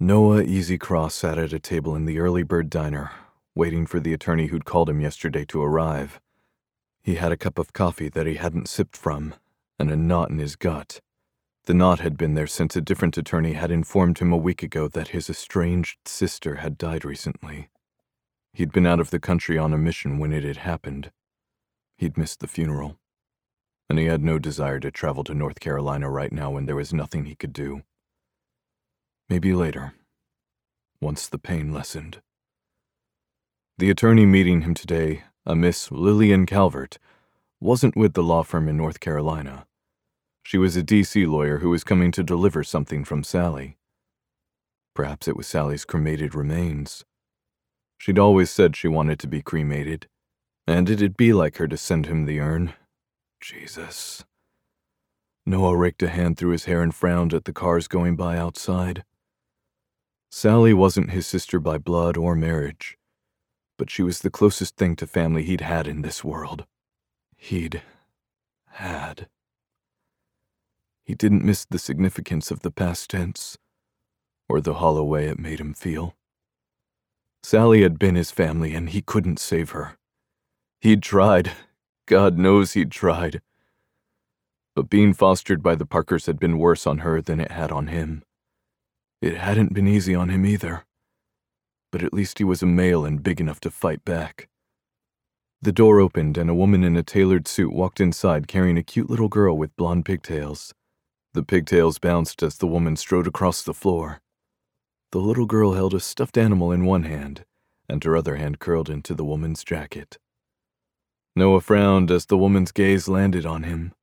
Noah Easy Cross sat at a table in the Early Bird Diner, waiting for the attorney who'd called him yesterday to arrive. He had a cup of coffee that he hadn't sipped from, and a knot in his gut. The knot had been there since a different attorney had informed him a week ago that his estranged sister had died recently. He'd been out of the country on a mission when it had happened. He'd missed the funeral, and he had no desire to travel to North Carolina right now when there was nothing he could do. Maybe later, once the pain lessened. The attorney meeting him today, a Miss Lillian Calvert, wasn't with the law firm in North Carolina. She was a D.C. lawyer who was coming to deliver something from Sally. Perhaps it was Sally's cremated remains. She'd always said she wanted to be cremated, and it'd be like her to send him the urn. Jesus. Noah raked a hand through his hair and frowned at the cars going by outside. Sally wasn't his sister by blood or marriage, but she was the closest thing to family he'd had in this world. He'd had. He didn't miss the significance of the past tense, or the hollow way it made him feel. Sally had been his family, and he couldn't save her. He'd tried. God knows he'd tried. But being fostered by the Parkers had been worse on her than it had on him. It hadn't been easy on him either, but at least he was a male and big enough to fight back. The door opened and a woman in a tailored suit walked inside carrying a cute little girl with blonde pigtails. The pigtails bounced as the woman strode across the floor. The little girl held a stuffed animal in one hand, and her other hand curled into the woman's jacket. Noah frowned as the woman's gaze landed on him.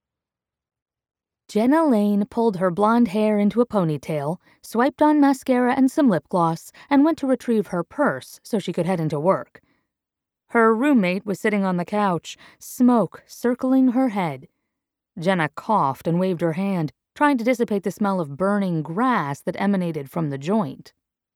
Jenna Lane pulled her blonde hair into a ponytail, swiped on mascara and some lip gloss, and went to retrieve her purse so she could head into work. Her roommate was sitting on the couch, smoke circling her head. Jenna coughed and waved her hand, trying to dissipate the smell of burning grass that emanated from the joint.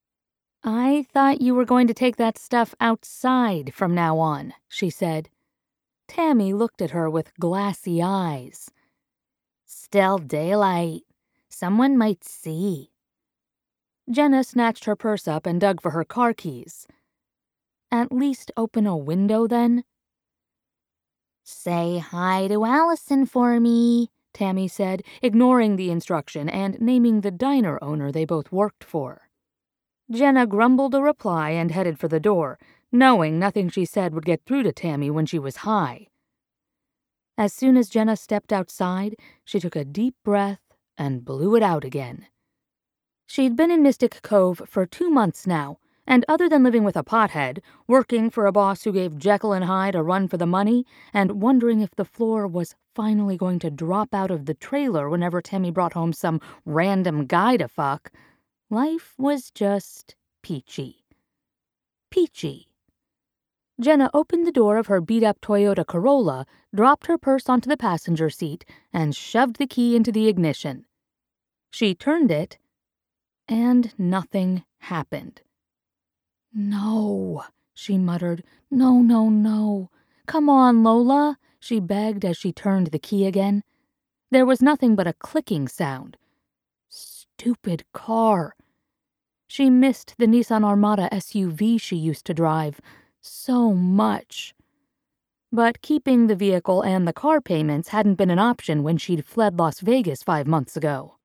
"I thought you were going to take that stuff outside from now on," she said. Tammy looked at her with glassy eyes. "Still daylight. Someone might see." Jenna snatched her purse up and dug for her car keys. "At least open a window, then." "Say hi to Allison for me," Tammy said, ignoring the instruction and naming the diner owner they both worked for. Jenna grumbled a reply and headed for the door, knowing nothing she said would get through to Tammy when she was high. As soon as Jenna stepped outside, she took a deep breath and blew it out again. She'd been in Mystic Cove for 2 months now, and other than living with a pothead, working for a boss who gave Jekyll and Hyde a run for the money, and wondering if the floor was finally going to drop out of the trailer whenever Tammy brought home some random guy to fuck, life was just peachy. Peachy. Jenna opened the door of her beat-up Toyota Corolla, dropped her purse onto the passenger seat, and shoved the key into the ignition. She turned it, and nothing happened. "No," she muttered. "No, no, no. Come on, Lola," she begged as she turned the key again. There was nothing but a clicking sound. Stupid car. She missed the Nissan Armada SUV she used to drive so much. But keeping the vehicle and the car payments hadn't been an option when she'd fled Las Vegas 5 months ago.